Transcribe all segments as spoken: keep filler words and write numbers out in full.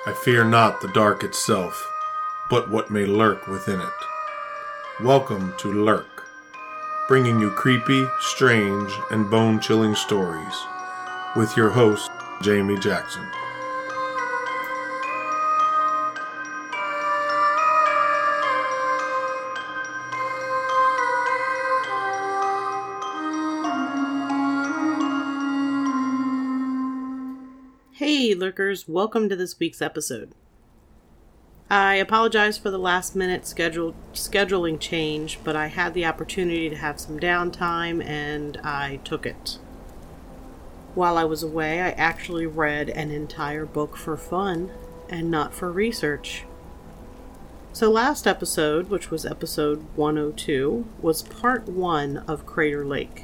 I fear not the dark itself, but what may lurk within it. Welcome to Lurk, bringing you creepy, strange, and bone-chilling stories, with your host, Jamie Jackson. Hey Lurkers, welcome to this week's episode. I apologize for the last minute schedule, scheduling change, but I had the opportunity to have some downtime and I took it. While I was away, I actually read an entire book for fun and not for research. So last episode, which was episode one oh two, was part one of Crater Lake.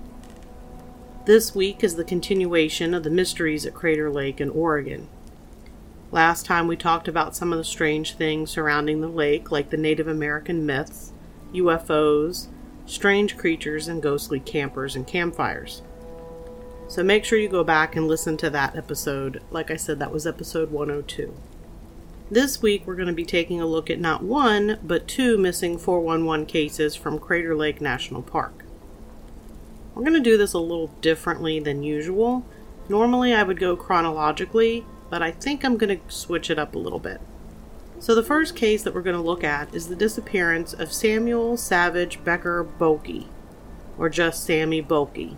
This week is the continuation of the mysteries at Crater Lake in Oregon. Last time we talked about some of the strange things surrounding the lake, like the Native American myths, U F Os, strange creatures, and ghostly campers and campfires. So make sure you go back and listen to that episode. Like I said, that was episode one oh two. This week we're going to be taking a look at not one, but two missing four one one cases from Crater Lake National Park. We're going to do this a little differently than usual. Normally I would go chronologically, but I think I'm going to switch it up a little bit. So the first case that we're going to look at is the disappearance of Samuel Savage Becker Boelke, or just Sammy Boelke.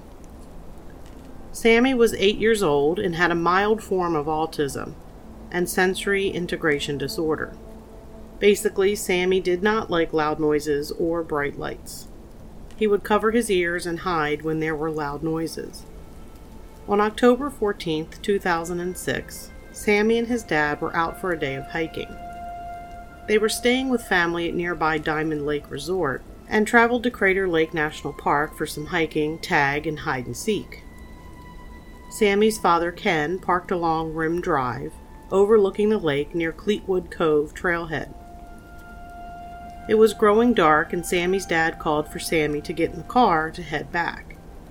Sammy was eight years old and had a mild form of autism and sensory integration disorder. Basically, Sammy did not like loud noises or bright lights. He would cover his ears and hide when there were loud noises. On October fourteenth, two thousand six, Sammy and his dad were out for a day of hiking. They were staying with family at nearby Diamond Lake Resort and traveled to Crater Lake National Park for some hiking, tag, and hide and seek. Sammy's father, Ken, parked along Rim Drive, overlooking the lake near Cleetwood Cove trailhead. It was growing dark, and Sammy's dad called for Sammy to get in the car to head back.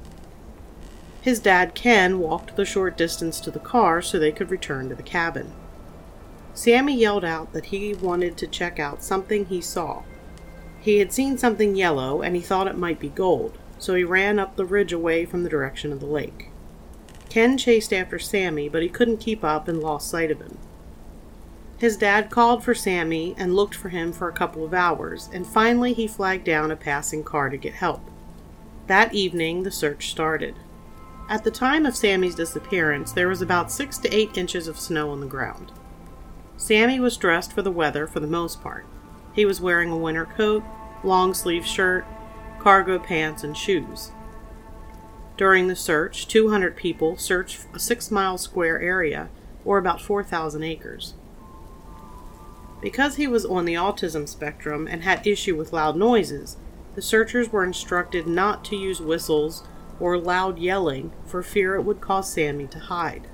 His dad, Ken, walked the short distance to the car so they could return to the cabin. Sammy yelled out that he wanted to check out something he saw. He had seen something yellow, and he thought it might be gold, so he ran up the ridge away from the direction of the lake. Ken chased after Sammy, but he couldn't keep up and lost sight of him. His dad called for Sammy and looked for him for a couple of hours, and finally he flagged down a passing car to get help. That evening, the search started. At the time of Sammy's disappearance, there was about six to eight inches of snow on the ground. Sammy was dressed for the weather for the most part. He was wearing a winter coat, long-sleeve shirt, cargo pants, and shoes. During the search, two hundred people searched a six-mile square area, or about four thousand acres. Because he was on the autism spectrum and had issue with loud noises, the searchers were instructed not to use whistles or loud yelling for fear it would cause Sammy to hide.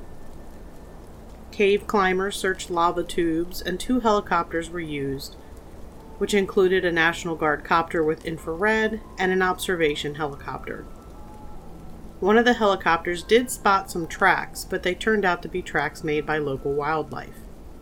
Cave climbers searched lava tubes, and two helicopters were used, which included a National Guard copter with infrared and an observation helicopter. One of the helicopters did spot some tracks, but they turned out to be tracks made by local wildlife.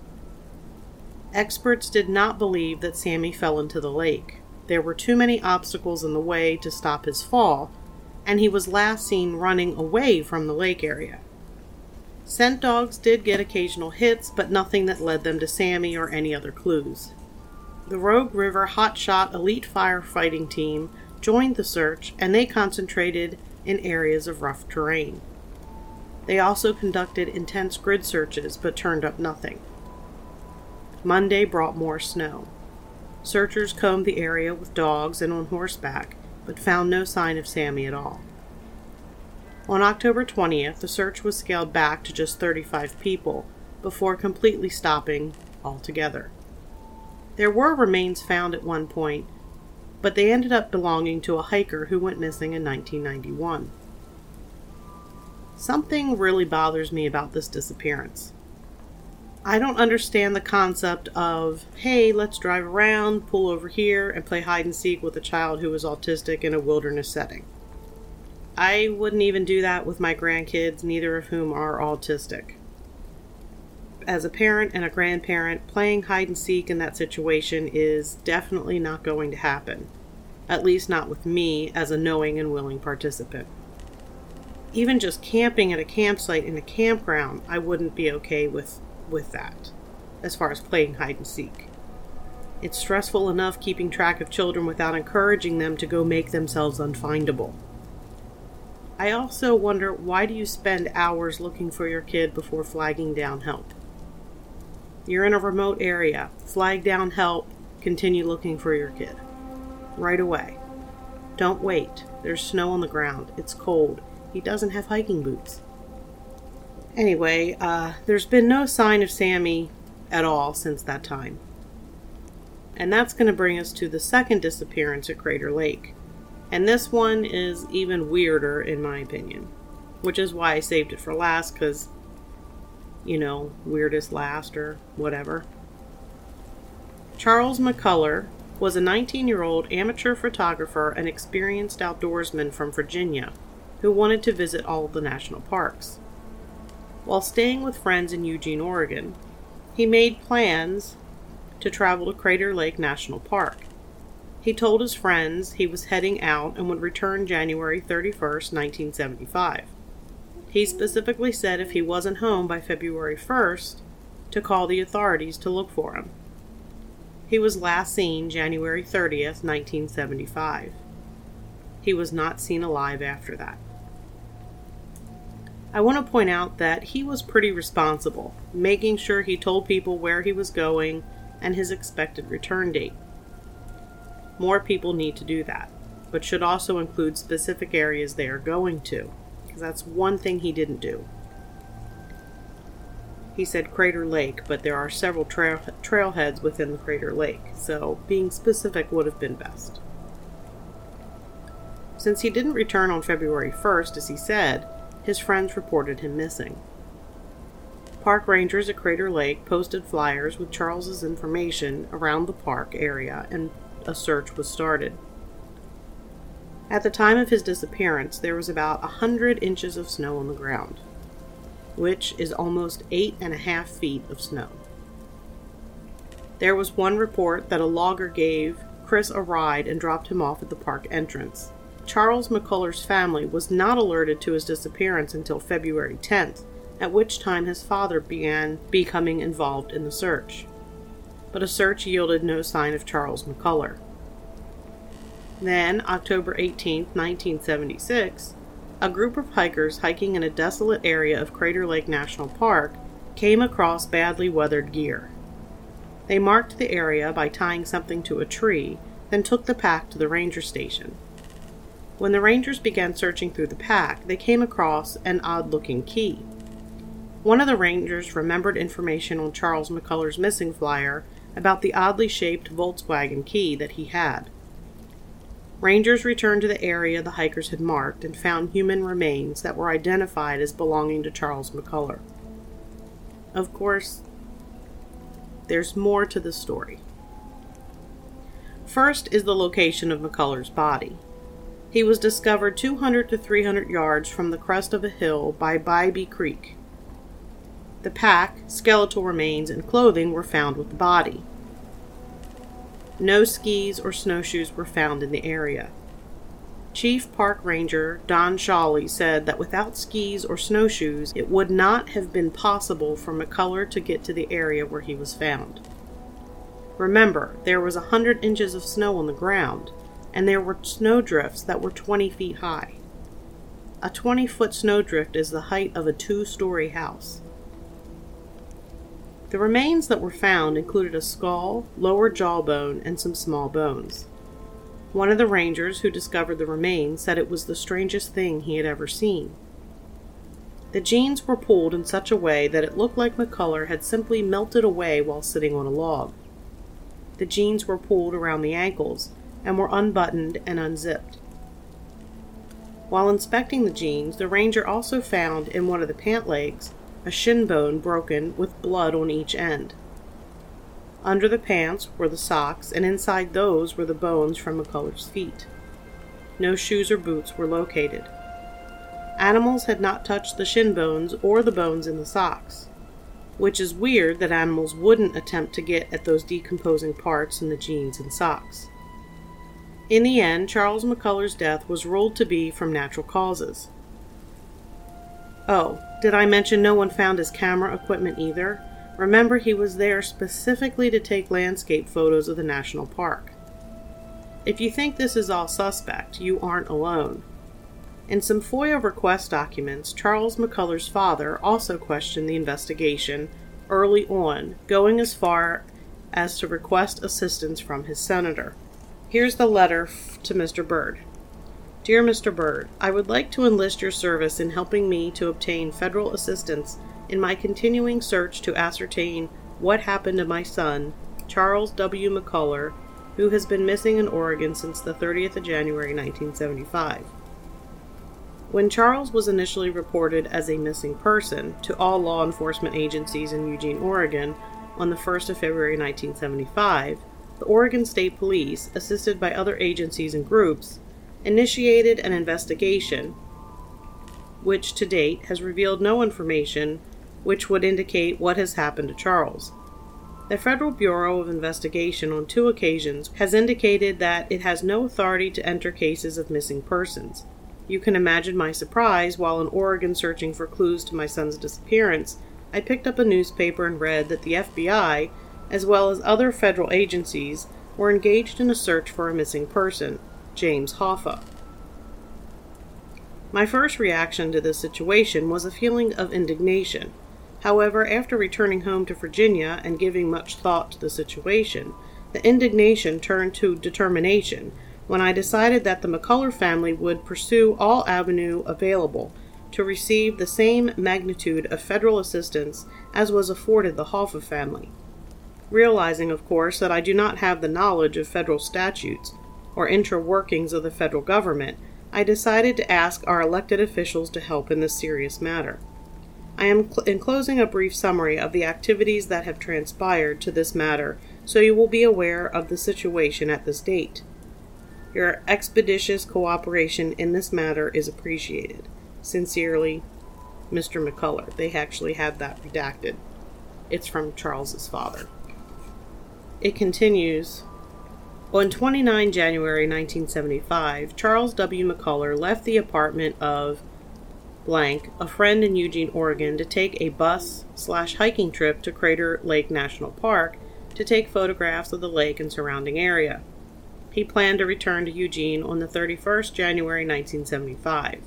Experts did not believe that Sammy fell into the lake. There were too many obstacles in the way to stop his fall, and he was last seen running away from the lake area. Scent dogs did get occasional hits, but nothing that led them to Sammy or any other clues. The Rogue River Hotshot Elite Firefighting Team joined the search, and they concentrated in areas of rough terrain. They also conducted intense grid searches, but turned up nothing. Monday brought more snow. Searchers combed the area with dogs and on horseback, but found no sign of Sammy at all. On October twentieth, the search was scaled back to just thirty-five people, before completely stopping altogether. There were remains found at one point, but they ended up belonging to a hiker who went missing in nineteen ninety-one. Something really bothers me about this disappearance. I don't understand the concept of, hey, let's drive around, pull over here, and play hide and seek with a child who is autistic in a wilderness setting. I wouldn't even do that with my grandkids, neither of whom are autistic. as a parent and a grandparent, playing hide and seek in that situation is definitely not going to happen. At least not with me as a knowing and willing participant. Even just camping at a campsite in a campground, I wouldn't be okay with, with that, as far as playing hide and seek. It's stressful enough keeping track of children without encouraging them to go make themselves unfindable. I also wonder, why do you spend hours looking for your kid before flagging down help? You're in a remote area. Flag down help. Continue looking for your kid. Right away. Don't wait. There's snow on the ground. It's cold. He doesn't have hiking boots. Anyway, uh, there's been no sign of Sammy at all since that time. And that's going to bring us to the second disappearance at Crater Lake. And this one is even weirder in my opinion. Which is why I saved it for last, because, you know, weirdest last or whatever. Charles McCullough was a nineteen-year-old amateur photographer and experienced outdoorsman from Virginia who wanted to visit all of the national parks. While staying with friends in Eugene, Oregon, he made plans to travel to Crater Lake National Park. He told his friends he was heading out and would return January thirty-first, nineteen seventy-five. He specifically said if he wasn't home by February first, to call the authorities to look for him. He was last seen January thirtieth, nineteen seventy-five. He was not seen alive after that. I want to point out that he was pretty responsible, making sure he told people where he was going and his expected return date. More people need to do that, but should also include specific areas they are going to, because that's one thing he didn't do. He said Crater Lake, but there are several trail trailheads within the Crater Lake, so being specific would have been best. Since he didn't return on February first, as he said, his friends reported him missing. Park rangers at Crater Lake posted flyers with Charles's information around the park area, and a search was started. At the time of his disappearance, there was about a hundred inches of snow on the ground, which is almost eight and a half feet of snow. There was one report that a logger gave Chris a ride and dropped him off at the park entrance. Charles McCullough's family was not alerted to his disappearance until February tenth, at which time his father began becoming involved in the search. But a search yielded no sign of Charles McCullough. Then, October eighteenth, nineteen seventy-six, a group of hikers hiking in a desolate area of Crater Lake National Park came across badly weathered gear. They marked the area by tying something to a tree, then took the pack to the ranger station. When the rangers began searching through the pack, they came across an odd-looking key. One of the rangers remembered information on Charles McCullough's missing flyer about the oddly shaped Volkswagen key that he had. Rangers returned to the area the hikers had marked and found human remains that were identified as belonging to Charles McCullough. Of course, there's more to the story. First is the location of McCullough's body. He was discovered two hundred to three hundred yards from the crest of a hill by Bybee Creek. The pack, skeletal remains, and clothing were found with the body. No skis or snowshoes were found in the area. Chief Park Ranger Don Shawley said that without skis or snowshoes, it would not have been possible for McCullough to get to the area where he was found. Remember, there was a hundred inches of snow on the ground, and there were snowdrifts that were twenty feet high. A twenty-foot snowdrift is the height of a two-story house. The remains that were found included a skull, lower jawbone, and some small bones. One of the rangers who discovered the remains said it was the strangest thing he had ever seen. The jeans were pulled in such a way that it looked like McCullough had simply melted away while sitting on a log. The jeans were pulled around the ankles and were unbuttoned and unzipped. While inspecting the jeans, the ranger also found in one of the pant legs a shin bone broken with blood on each end. Under the pants were the socks, and inside those were the bones from McCullough's feet. No shoes or boots were located. Animals had not touched the shin bones or the bones in the socks. which is weird that animals wouldn't attempt to get at those decomposing parts in the jeans and socks. In the end, Charles McCullor's death was ruled to be from natural causes. Oh, did I mention no one found his camera equipment either? Remember, he was there specifically to take landscape photos of the national park. If you think this is all suspect, you aren't alone. In some FOIA request documents, Charles McCullor's father also questioned the investigation early on, going as far as to request assistance from his senator. Here's the letter f- to Mister Byrd. Dear Mister Byrd, I would like to enlist your service in helping me to obtain federal assistance in my continuing search to ascertain what happened to my son, Charles W. McCullor, who has been missing in Oregon since the thirtieth of January nineteen seventy-five. When Charles was initially reported as a missing person to all law enforcement agencies in Eugene, Oregon, on the first of February nineteen seventy-five, the Oregon State Police, assisted by other agencies and groups, initiated an investigation which to date has revealed no information which would indicate what has happened to Charles. The Federal Bureau of Investigation on two occasions has indicated that it has no authority to enter cases of missing persons. You can imagine my surprise while in Oregon searching for clues to my son's disappearance. I picked up a newspaper and read that the F B I, as well as other federal agencies, were engaged in a search for a missing person, James Hoffa. My first reaction to this situation was a feeling of indignation. However, after returning home to Virginia and giving much thought to the situation, the indignation turned to determination when I decided that the McCullor family would pursue all avenue available to receive the same magnitude of federal assistance as was afforded the Hoffa family. Realizing, of course, that I do not have the knowledge of federal statutes or intra-workings of the federal government, I decided to ask our elected officials to help in this serious matter. I am cl- enclosing a brief summary of the activities that have transpired to this matter, so you will be aware of the situation at this date. Your expeditious cooperation in this matter is appreciated. Sincerely, Mister McCullor. They actually have that redacted. It's from Charles's father. It continues, on the twenty-ninth of January nineteen seventy-five, Charles W. McCullor left the apartment of blank, a friend in Eugene, Oregon, to take a bus slash hiking trip to Crater Lake National Park to take photographs of the lake and surrounding area. He planned to return to Eugene on the thirty-first of January nineteen seventy-five.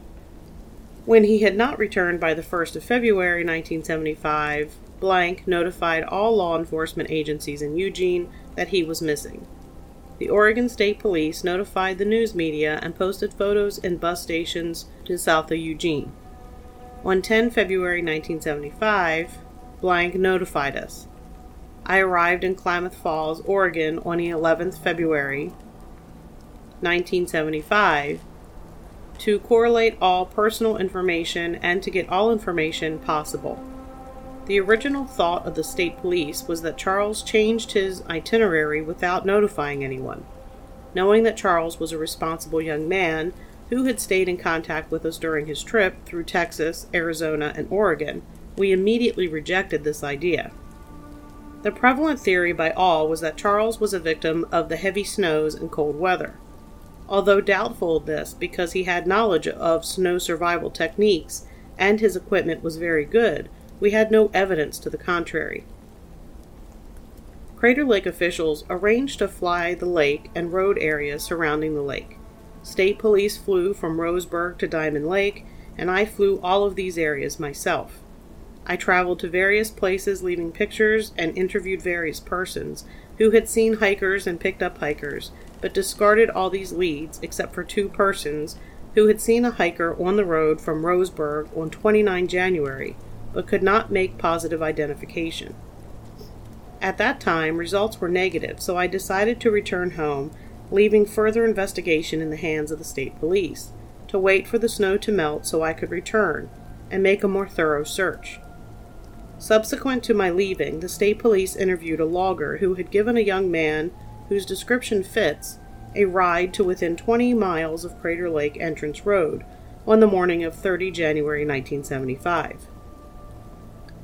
When he had not returned by the first of February nineteen seventy-five, blank notified all law enforcement agencies in Eugene that he was missing. The Oregon State Police notified the news media and posted photos in bus stations to south of Eugene. On the tenth of February nineteen seventy-five, blank notified us. I arrived in Klamath Falls, Oregon on the eleventh of February nineteen seventy-five to correlate all personal information and to get all information possible. The original thought of the state police was that Charles changed his itinerary without notifying anyone. Knowing that Charles was a responsible young man who had stayed in contact with us during his trip through Texas, Arizona, and Oregon, we immediately rejected this idea. The prevalent theory by all was that Charles was a victim of the heavy snows and cold weather. Although doubtful of this because he had knowledge of snow survival techniques and his equipment was very good, we had no evidence to the contrary. Crater Lake officials arranged to fly the lake and road areas surrounding the lake. State police flew from Roseburg to Diamond Lake, and I flew all of these areas myself. I traveled to various places leaving pictures and interviewed various persons who had seen hikers and picked up hikers, but discarded all these leads except for two persons who had seen a hiker on the road from Roseburg on the twenty-ninth of January, but could not make positive identification. At that time, results were negative, so I decided to return home, leaving further investigation in the hands of the state police, to wait for the snow to melt so I could return and make a more thorough search. Subsequent to my leaving, the state police interviewed a logger who had given a young man, whose description fits, a ride to within twenty miles of Crater Lake Entrance Road on the morning of the thirtieth of January nineteen seventy-five.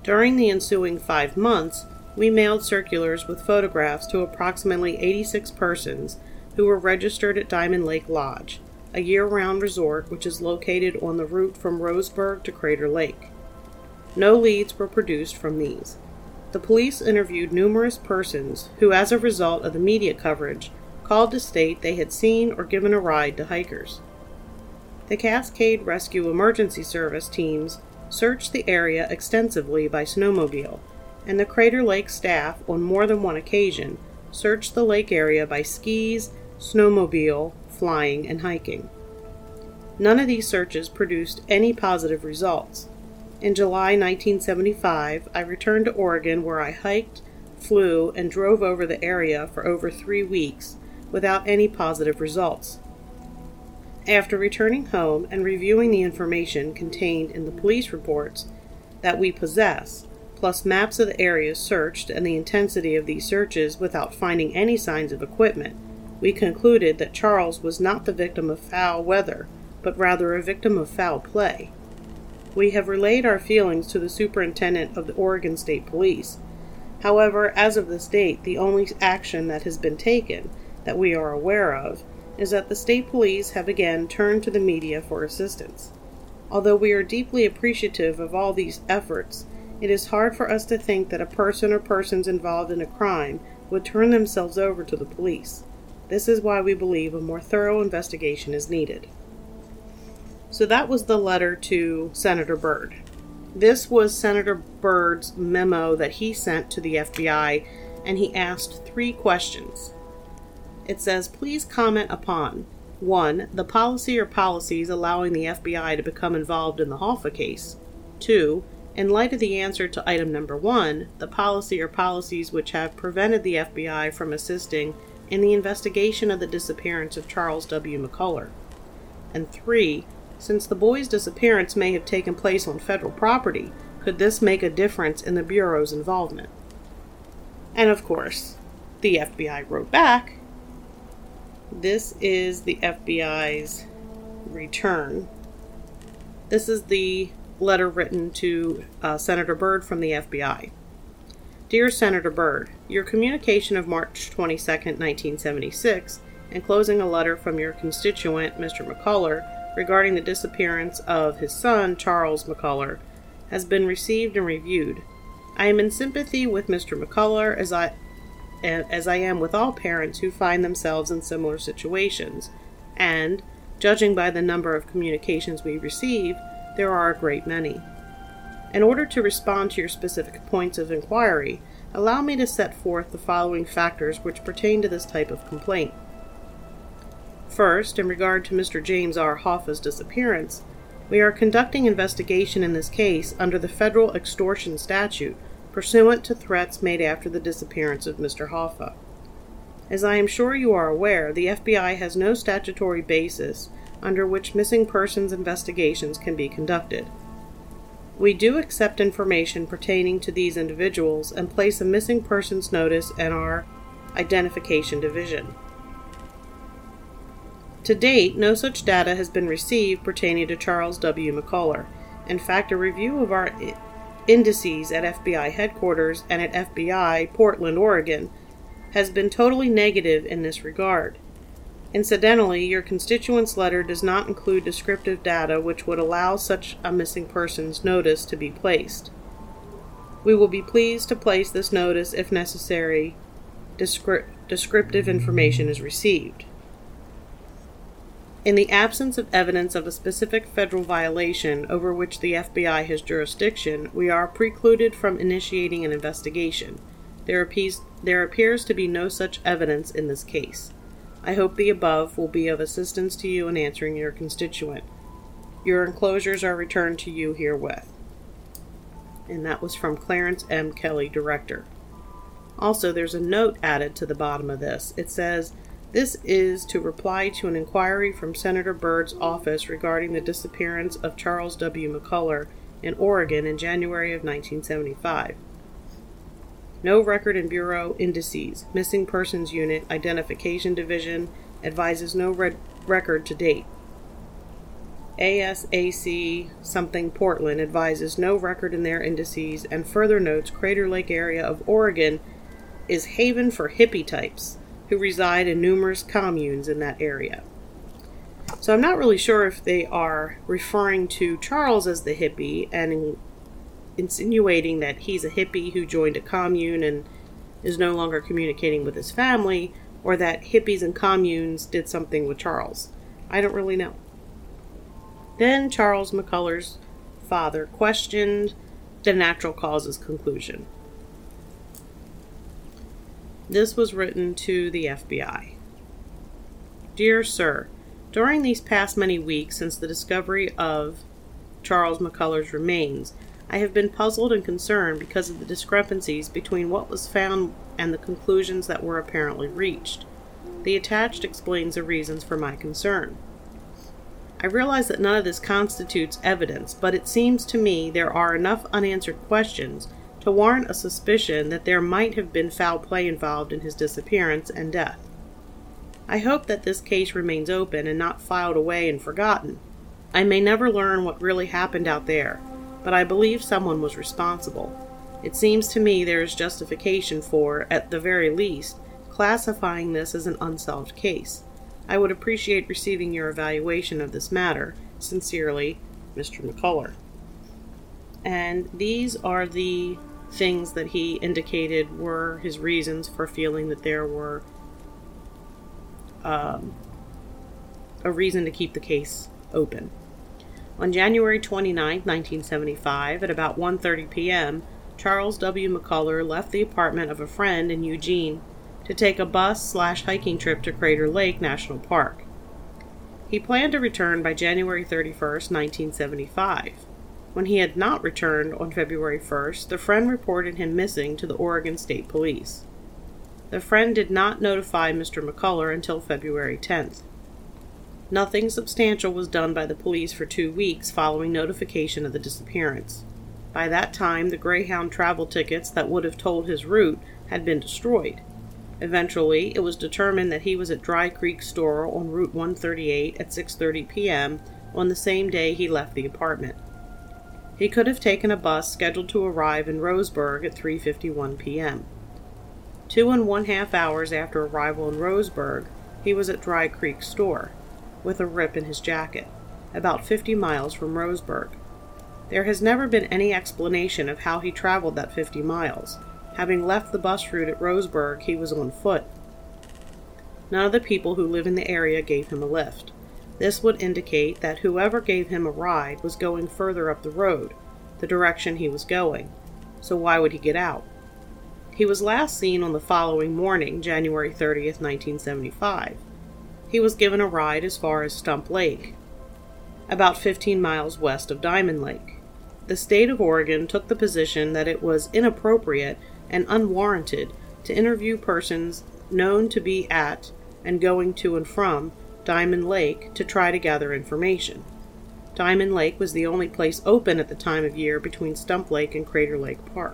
During the ensuing five months, we mailed circulars with photographs to approximately eighty-six persons who were registered at Diamond Lake Lodge, a year-round resort which is located on the route from Roseburg to Crater Lake. No leads were produced from these. The police interviewed numerous persons who, as a result of the media coverage, called to state they had seen or given a ride to hikers. The Cascade Rescue Emergency Service teams searched the area extensively by snowmobile, and the Crater Lake staff, on more than one occasion, searched the lake area by skis, snowmobile, flying, and hiking. None of these searches produced any positive results. In July nineteen seventy-five, I returned to Oregon where I hiked, flew, and drove over the area for over three weeks without any positive results. After returning home and reviewing the information contained in the police reports that we possess, plus maps of the areas searched and the intensity of these searches without finding any signs of equipment, we concluded that Charles was not the victim of foul weather, but rather a victim of foul play. We have relayed our feelings to the Superintendent of the Oregon State Police. However, as of this date, the only action that has been taken, that we are aware of, is that the state police have again turned to the media for assistance. Although we are deeply appreciative of all these efforts, it is hard for us to think that a person or persons involved in a crime would turn themselves over to the police. This is why we believe a more thorough investigation is needed. So that was the letter to Senator Byrd. This was Senator Byrd's memo that he sent to the F B I, and he asked three questions. It says, please comment upon one. The policy or policies allowing the F B I to become involved in the Hoffa case. two. In light of the answer to item number one, the policy or policies which have prevented the F B I from assisting in the investigation of the disappearance of Charles W. McCullough. And three. Since the boy's disappearance may have taken place on federal property, could this make a difference in the Bureau's involvement? And of course, the F B I wrote back, this is the F B I's return. This is the letter written to uh, Senator Byrd from the F B I. Dear Senator Byrd, your communication of March twenty-second, nineteen seventy-six, enclosing a letter from your constituent, Mister McCullough, regarding the disappearance of his son, Charles McCullough, has been received and reviewed. I am in sympathy with Mister McCullough as I, as I am with all parents who find themselves in similar situations, and, judging by the number of communications we receive, there are a great many. In order to respond to your specific points of inquiry, allow me to set forth the following factors which pertain to this type of complaint. First, in regard to Mister James R. Hoffa's disappearance, we are conducting investigation in this case under the federal extortion statute pursuant to threats made after the disappearance of Mister Hoffa. As I am sure you are aware, the F B I has no statutory basis under which missing persons investigations can be conducted. We do accept information pertaining to these individuals and place a missing persons notice in our identification division. To date, no such data has been received pertaining to Charles W. McCullough. In fact, a review of our indices at F B I headquarters and at F B I Portland, Oregon, has been totally negative in this regard. Incidentally, your constituent's letter does not include descriptive data which would allow such a missing persons notice to be placed. We will be pleased to place this notice if necessary descri- descriptive information is received. In the absence of evidence of a specific federal violation over which the F B I has jurisdiction, we are precluded from initiating an investigation. There appears, there appears to be no such evidence in this case. I hope the above will be of assistance to you in answering your constituent. Your enclosures are returned to you herewith. And that was from Clarence M. Kelly, Director. Also, there's a note added to the bottom of this. It says, this is to reply to an inquiry from Senator Byrd's office regarding the disappearance of Charles W. McCullough in Oregon in January of nineteen seventy-five. No record in Bureau indices, Missing Persons Unit, Identification Division, advises no red record to date. A S A C something Portland advises no record in their indices and further notes Crater Lake area of Oregon is haven for hippie types who reside in numerous communes in that area. So I'm not really sure if they are referring to Charles as the hippie and in, insinuating that he's a hippie who joined a commune and is no longer communicating with his family, or that hippies and communes did something with Charles. I don't really know. Then Charles McCullers' father questioned the natural causes conclusion. This was written to the F B I. Dear Sir, during these past many weeks since the discovery of Charles McCullers' remains, I have been puzzled and concerned because of the discrepancies between what was found and the conclusions that were apparently reached. The attached explains the reasons for my concern. I realize that none of this constitutes evidence, but it seems to me there are enough unanswered questions to warrant a suspicion that there might have been foul play involved in his disappearance and death. I hope that this case remains open and not filed away and forgotten. I may never learn what really happened out there, but I believe someone was responsible. It seems to me there is justification for, at the very least, classifying this as an unsolved case. I would appreciate receiving your evaluation of this matter. Sincerely, Mister McCuller. And these are the things that he indicated were his reasons for feeling that there were um, a reason to keep the case open. On January twenty-ninth, nineteen seventy-five, at about one thirty p.m., Charles W. McCuller left the apartment of a friend in Eugene to take a bus slash hiking trip to Crater Lake National Park. He planned to return by January thirty-first, nineteen seventy-five. When he had not returned on February first, the friend reported him missing to the Oregon State Police. The friend did not notify Mister McCuller until February tenth. Nothing substantial was done by the police for two weeks following notification of the disappearance. By that time, the Greyhound travel tickets that would have told his route had been destroyed. Eventually, it was determined that he was at Dry Creek Store on Route one thirty-eight at six thirty p.m. on the same day he left the apartment. He could have taken a bus scheduled to arrive in Roseburg at three fifty-one p.m. Two and one half hours after arrival in Roseburg, he was at Dry Creek Store, with a rip in his jacket, about fifty miles from Roseburg. There has never been any explanation of how he traveled that fifty miles. Having left the bus route at Roseburg, he was on foot. None of the people who live in the area gave him a lift. This would indicate that whoever gave him a ride was going further up the road, the direction he was going. So why would he get out? He was last seen on the following morning, January thirtieth, nineteen seventy-five. He was given a ride as far as Stump Lake, about fifteen miles west of Diamond Lake. The state of Oregon took the position that it was inappropriate and unwarranted to interview persons known to be at and going to and from Diamond Lake to try to gather information. Diamond Lake was the only place open at the time of year between Stump Lake and Crater Lake Park.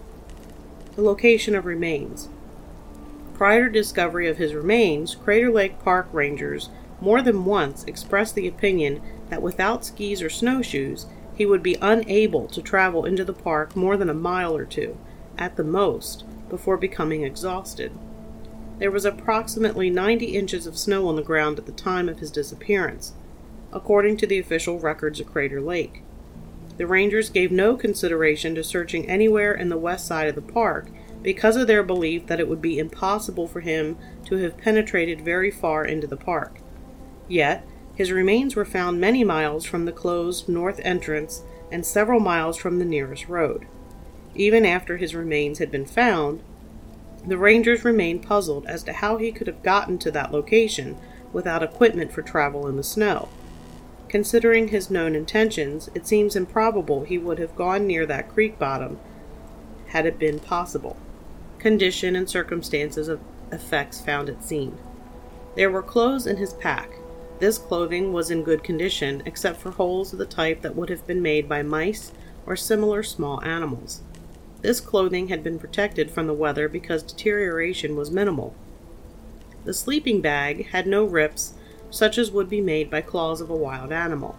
The location of remains. Prior to discovery of his remains, Crater Lake Park rangers more than once expressed the opinion that without skis or snowshoes, he would be unable to travel into the park more than a mile or two, at the most, before becoming exhausted. There was approximately ninety inches of snow on the ground at the time of his disappearance, according to the official records of Crater Lake. The rangers gave no consideration to searching anywhere in the west side of the park because of their belief that it would be impossible for him to have penetrated very far into the park. Yet, his remains were found many miles from the closed north entrance and several miles from the nearest road. Even after his remains had been found, the rangers remained puzzled as to how he could have gotten to that location without equipment for travel in the snow. Considering his known intentions, it seems improbable he would have gone near that creek bottom had it been possible. Condition and circumstances of effects found at scene. There were clothes in his pack. This clothing was in good condition, except for holes of the type that would have been made by mice or similar small animals. This clothing had been protected from the weather because deterioration was minimal. The sleeping bag had no rips such as would be made by claws of a wild animal.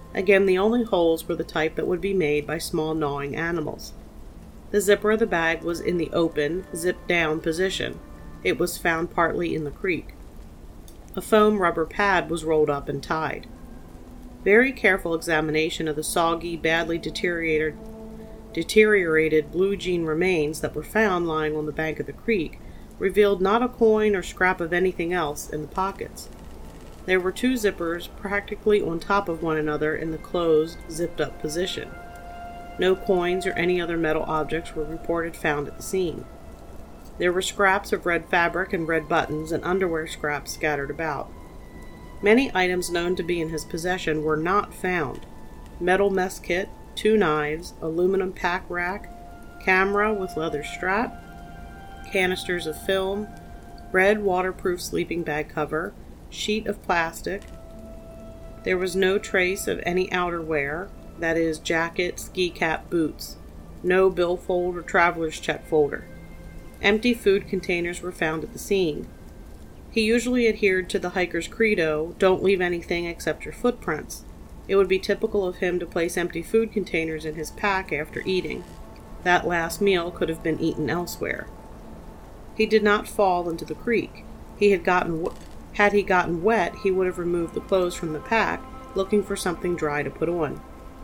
Again, the only holes were the type that would be made by small gnawing animals. The zipper of the bag was in the open, zipped-down position. It was found partly in the creek. A foam rubber pad was rolled up and tied. Very careful examination of the soggy, badly deteriorated, deteriorated blue jean remains that were found lying on the bank of the creek revealed not a coin or scrap of anything else in the pockets. There were two zippers practically on top of one another in the closed, zipped-up position. No coins or any other metal objects were reported found at the scene. There were scraps of red fabric and red buttons and underwear scraps scattered about. Many items known to be in his possession were not found. Metal mess kit, two knives, aluminum pack rack, camera with leather strap, canisters of film, red waterproof sleeping bag cover, sheet of plastic. There was no trace of any outerwear, that is, jacket, ski cap, boots. No billfold or traveler's check folder. Empty food containers were found at the scene. He usually adhered to the hiker's credo, don't leave anything except your footprints. It would be typical of him to place empty food containers in his pack after eating. That last meal could have been eaten elsewhere. He did not fall into the creek. He had gotten, had he gotten wet, he would have removed the clothes from the pack, looking for something dry to put on.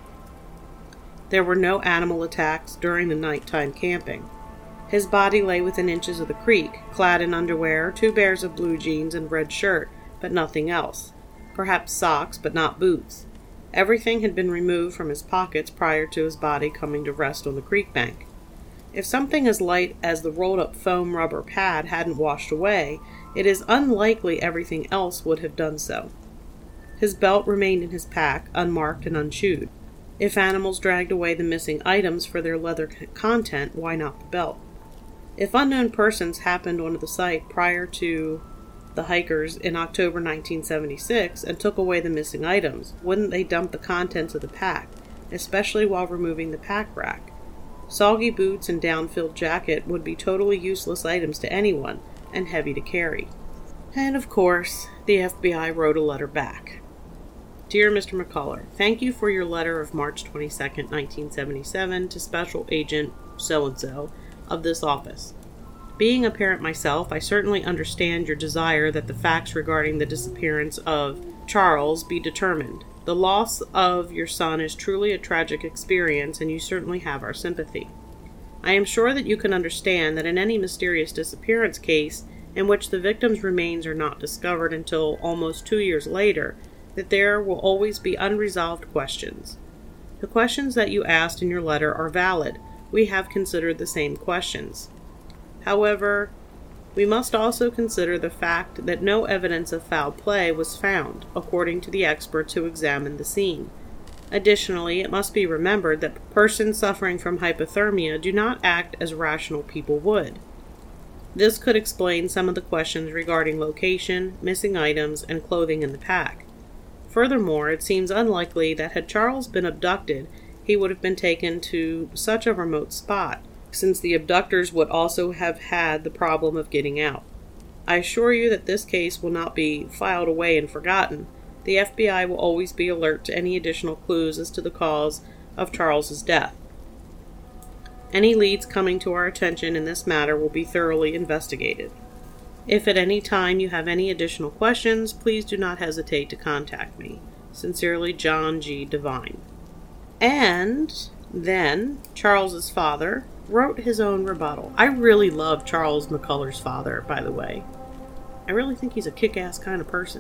There were no animal attacks during the nighttime camping. His body lay within inches of the creek, clad in underwear, two pairs of blue jeans and red shirt, but nothing else. Perhaps socks, but not boots. Everything had been removed from his pockets prior to his body coming to rest on the creek bank. If something as light as the rolled-up foam rubber pad hadn't washed away, it is unlikely everything else would have done so. His belt remained in his pack, unmarked and unchewed. If animals dragged away the missing items for their leather content, why not the belt? If unknown persons happened onto the site prior to the hikers in October nineteen seventy-six and took away the missing items, wouldn't they dump the contents of the pack, especially while removing the pack rack? Soggy boots and down-filled jacket would be totally useless items to anyone, and heavy to carry. And of course, the F B I wrote a letter back. Dear Mister McCullough, thank you for your letter of March twenty-second, nineteen seventy-seven to Special Agent so-and-so of this office. Being a parent myself, I certainly understand your desire that the facts regarding the disappearance of Charles be determined. The loss of your son is truly a tragic experience, and you certainly have our sympathy. I am sure that you can understand that in any mysterious disappearance case in which the victim's remains are not discovered until almost two years later, that there will always be unresolved questions. The questions that you asked in your letter are valid. We have considered the same questions. However, we must also consider the fact that no evidence of foul play was found, according to the experts who examined the scene. Additionally, it must be remembered that persons suffering from hypothermia do not act as rational people would. This could explain some of the questions regarding location, missing items, and clothing in the pack. Furthermore, it seems unlikely that had Charles been abducted, he would have been taken to such a remote spot, since the abductors would also have had the problem of getting out. I assure you that this case will not be filed away and forgotten. The F B I will always be alert to any additional clues as to the cause of Charles's death. Any leads coming to our attention in this matter will be thoroughly investigated. If at any time you have any additional questions, please do not hesitate to contact me. Sincerely, John G. Devine. And then Charles's father wrote his own rebuttal. I really love Charles McCullough's father, by the way. I really think he's a kick-ass kind of person.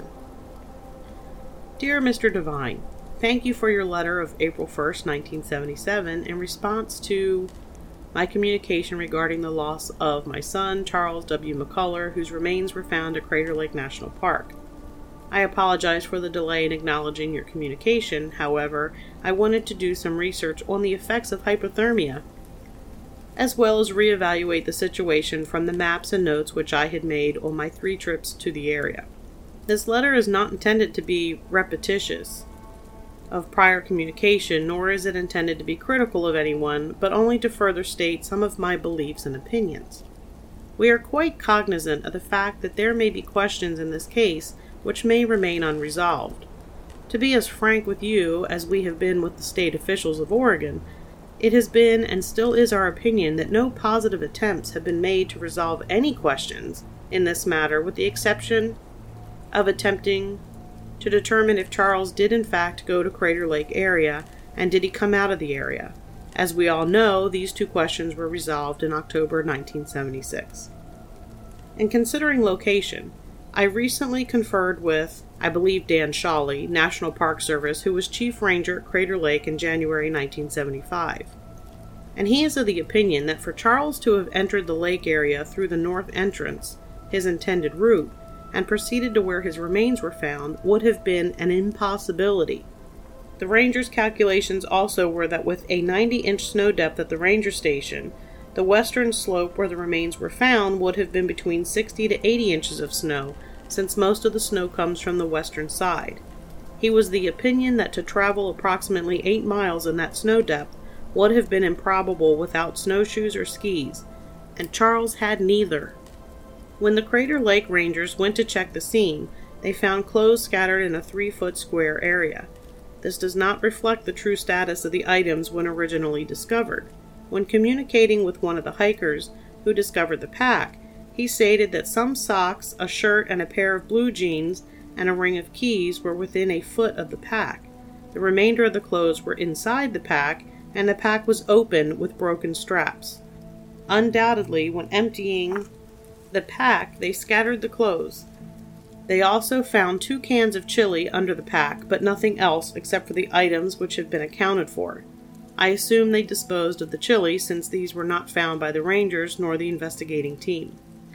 Dear Mister Devine, thank you for your letter of April first, nineteen seventy-seven, in response to my communication regarding the loss of my son, Charles W. McCullough, whose remains were found at Crater Lake National Park. I apologize for the delay in acknowledging your communication. However, I wanted to do some research on the effects of hypothermia, as well as reevaluate the situation from the maps and notes which I had made on my three trips to the area. This letter is not intended to be repetitious of prior communication, nor is it intended to be critical of anyone, but only to further state some of my beliefs and opinions. We are quite cognizant of the fact that there may be questions in this case which may remain unresolved. To be as frank with you as we have been with the state officials of Oregon, it has been and still is our opinion that no positive attempts have been made to resolve any questions in this matter, with the exception of attempting to determine if Charles did in fact go to Crater Lake area and did he come out of the area. As we all know, these two questions were resolved in October nineteen seventy-six. In considering location, I recently conferred with, I believe, Dan Shawley, National Park Service, who was Chief Ranger at Crater Lake in January nineteen seventy-five. And he is of the opinion that for Charles to have entered the lake area through the north entrance, his intended route, and proceeded to where his remains were found, would have been an impossibility. The Ranger's calculations also were that with a ninety-inch snow depth at the Ranger Station, the western slope where the remains were found would have been between sixty to eighty inches of snow, since most of the snow comes from the western side. He was the opinion that to travel approximately eight miles in that snow depth would have been improbable without snowshoes or skis, and Charles had neither. When the Crater Lake Rangers went to check the scene, they found clothes scattered in a three-foot square area. This does not reflect the true status of the items when originally discovered. When communicating with one of the hikers who discovered the pack, he stated that some socks, a shirt, and a pair of blue jeans and a ring of keys were within a foot of the pack. The remainder of the clothes were inside the pack, and the pack was open with broken straps. Undoubtedly, when emptying the pack, they scattered the clothes. They also found two cans of chili under the pack, but nothing else except for the items which have been accounted for. I assume they disposed of the chili, since these were not found by the Rangers nor the investigating team.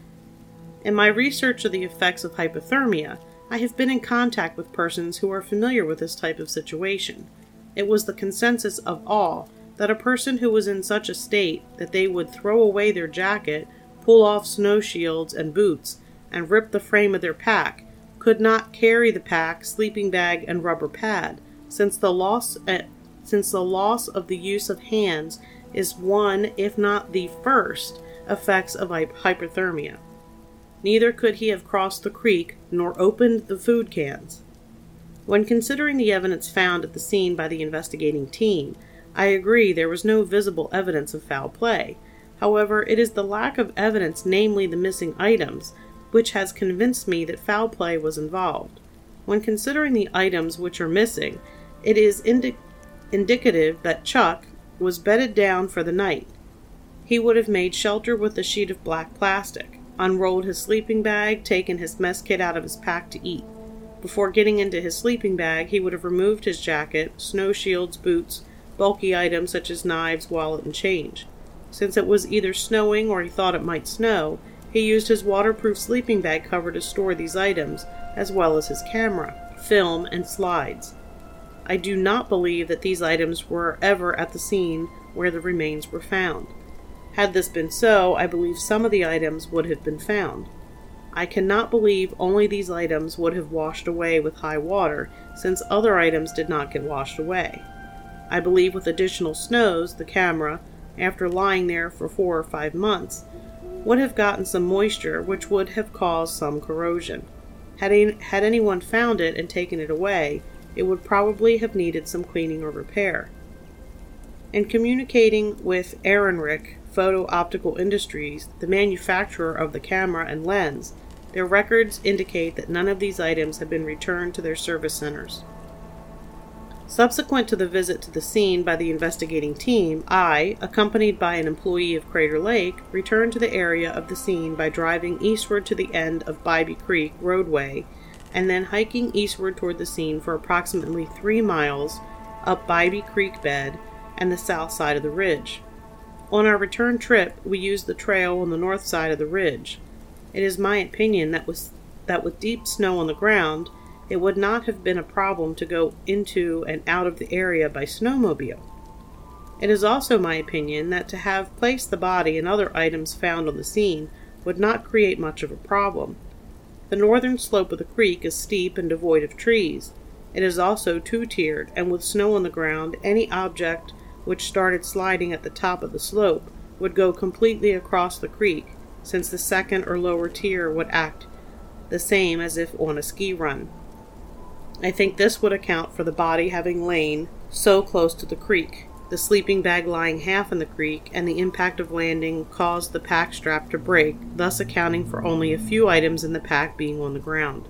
In my research of the effects of hypothermia, I have been in contact with persons who are familiar with this type of situation. It was the consensus of all that a person who was in such a state that they would throw away their jacket, pull off snow shields and boots, and rip the frame of their pack, could not carry the pack, sleeping bag, and rubber pad, since the loss uh, since the loss of the use of hands is one, if not the first, effects of hypothermia. Neither could he have crossed the creek nor opened the food cans. When considering the evidence found at the scene by the investigating team, I agree there was no visible evidence of foul play. However, it is the lack of evidence, namely the missing items, which has convinced me that foul play was involved. When considering the items which are missing, it is indi- indicative that Chuck was bedded down for the night. He would have made shelter with a sheet of black plastic, unrolled his sleeping bag, taken his mess kit out of his pack to eat. Before getting into his sleeping bag, he would have removed his jacket, snow shields, boots, bulky items such as knives, wallet, and change. Since it was either snowing or he thought it might snow, he used his waterproof sleeping bag cover to store these items, as well as his camera, film, and slides. I do not believe that these items were ever at the scene where the remains were found. Had this been so, I believe some of the items would have been found. I cannot believe only these items would have washed away with high water, since other items did not get washed away. I believe with additional snows, the camera, after lying there for four or five months, would have gotten some moisture, which would have caused some corrosion. Had, any, had anyone found it and taken it away, it would probably have needed some cleaning or repair. In communicating with Ehrenreich Photo Optical Industries, the manufacturer of the camera and lens, their records indicate that none of these items have been returned to their service centers. Subsequent to the visit to the scene by the investigating team, I, accompanied by an employee of Crater Lake, returned to the area of the scene by driving eastward to the end of Bybee Creek roadway and then hiking eastward toward the scene for approximately three miles up Bybee Creek bed and the south side of the ridge. On our return trip, we used the trail on the north side of the ridge. It is my opinion that with, that with deep snow on the ground, it would not have been a problem to go into and out of the area by snowmobile. It is also my opinion that to have placed the body and other items found on the scene would not create much of a problem. The northern slope of the creek is steep and devoid of trees. It is also two-tiered, and with snow on the ground, any object which started sliding at the top of the slope would go completely across the creek, since the second or lower tier would act the same as if on a ski run. I think this would account for the body having lain so close to the creek. The sleeping bag lying half in the creek, and the impact of landing caused the pack strap to break, thus accounting for only a few items in the pack being on the ground.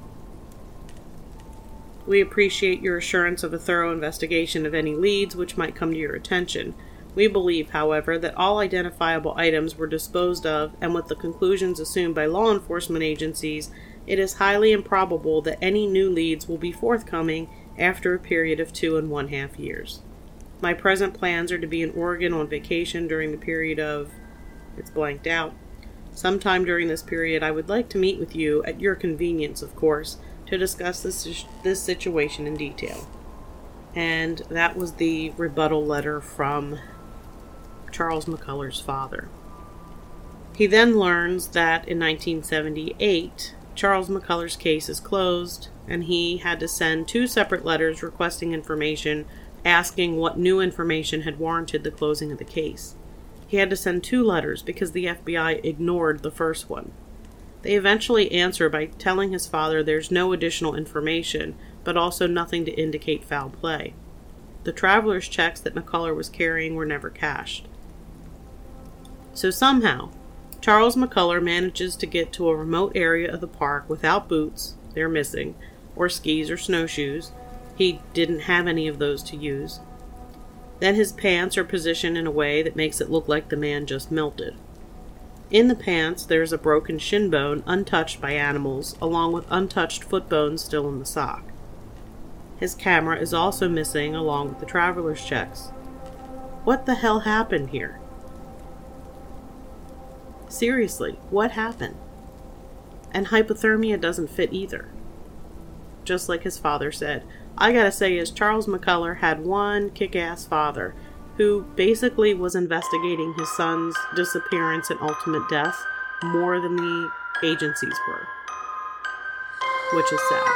We appreciate your assurance of a thorough investigation of any leads which might come to your attention. We believe, however, that all identifiable items were disposed of, and with the conclusions assumed by law enforcement agencies, it is highly improbable that any new leads will be forthcoming after a period of two and one half years. My present plans are to be in Oregon on vacation during the period of... it's blanked out. Sometime during this period, I would like to meet with you, at your convenience, of course, to discuss this, this situation in detail. And that was the rebuttal letter from Charles McCullers' father. He then learns that in nineteen seventy-eight, Charles McCullers' case is closed, and he had to send two separate letters requesting information, asking what new information had warranted the closing of the case. He had to send two letters because the F B I ignored the first one. They eventually answer by telling his father there's no additional information, but also nothing to indicate foul play. The traveler's checks that McCullough was carrying were never cashed. So somehow, Charles McCullers manages to get to a remote area of the park without boots, they're missing, or skis or snowshoes. He didn't have any of those to use. Then his pants are positioned in a way that makes it look like the man just melted. In the pants, there's a broken shin bone untouched by animals, along with untouched foot bones still in the sock. His camera is also missing, along with the traveler's checks. What the hell happened here? Seriously, what happened? And hypothermia doesn't fit either. Just like his father said, I gotta say is Charles McCullers had one kick-ass father who basically was investigating his son's disappearance and ultimate death more than the agencies were. Which is sad.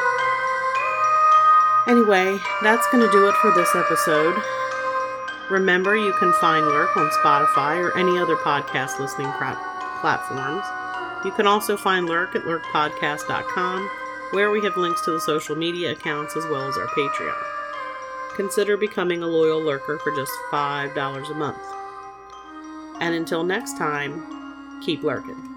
Anyway, that's gonna do it for this episode. Remember, you can find Lurk on Spotify or any other podcast listening pra- platforms. You can also find Lurk at lurk podcast dot com, where we have links to the social media accounts as well as our Patreon. Consider becoming a loyal lurker for just five dollars a month. And until next time, keep lurking.